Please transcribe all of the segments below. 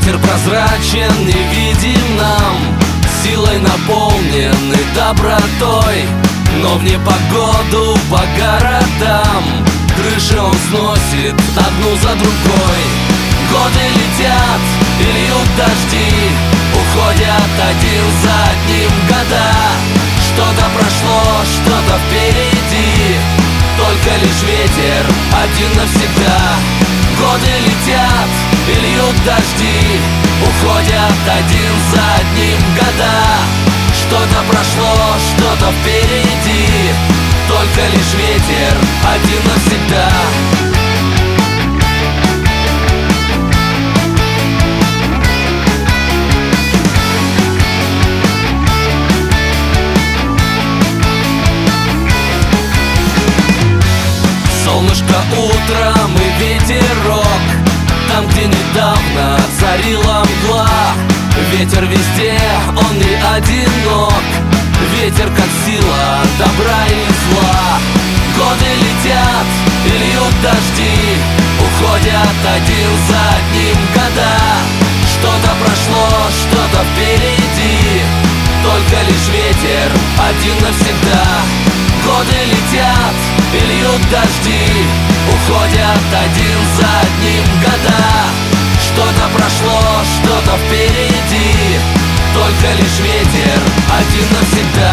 Ветер прозрачен, невидим нам, силой наполнен и добротой. Но в непогоду по городам крыши он сносит одну за другой. Годы летят и льют дожди, уходят один за одним года. Что-то прошло, что-то впереди, только лишь ветер один навсегда. Годы летят и льют дожди, уходят один за одним года. Что-то прошло, что-то впереди, только лишь ветер один навсегда. Солнышко утром и ветерок, там, где недавно царила мгла. Ветер везде, он не одинок, ветер как сила добра и зла. Годы летят и льют дожди, уходят один за одним года. Что-то прошло, что-то впереди, только лишь ветер один навсегда. Годы летят и льют дожди, уходят один за одним года. Что-то прошло, что-то впереди, только лишь ветер один навсегда.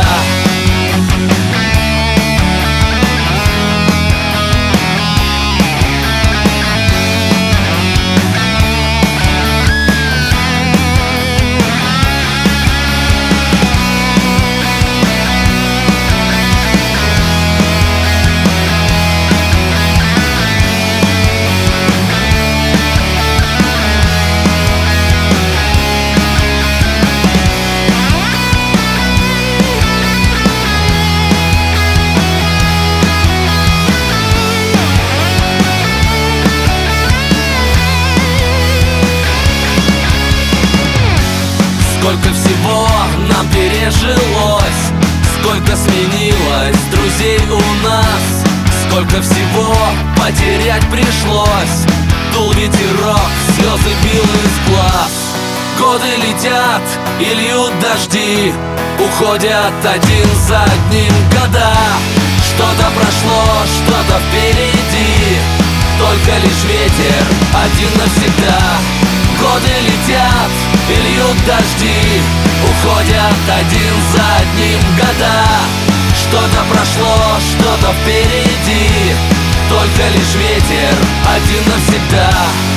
Сколько всего нам пережилось, сколько сменилось друзей у нас, сколько всего потерять пришлось. Дул ветерок, слезы бил из глаз. Годы летят и льют дожди, уходят один за одним года. Что-то прошло, что-то впереди, только лишь ветер один навсегда. Годы летят и льют дожди, уходят один за одним года. Что-то прошло, что-то впереди, только лишь ветер один навсегда.